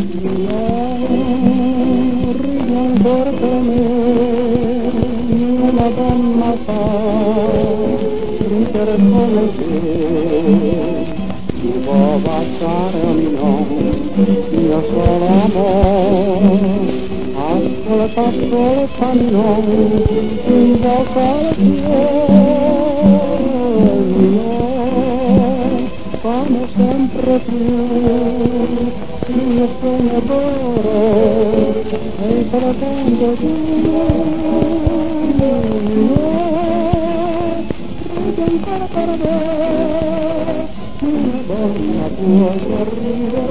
Ride ancora per me, una donna fa ridere come te. Ti può baciare o no, mio solo amore, ascolta no, invoca il cielo, come sempre più, mio sognatore, e tratando tu, ridi ancora per me, una donna può sorridere.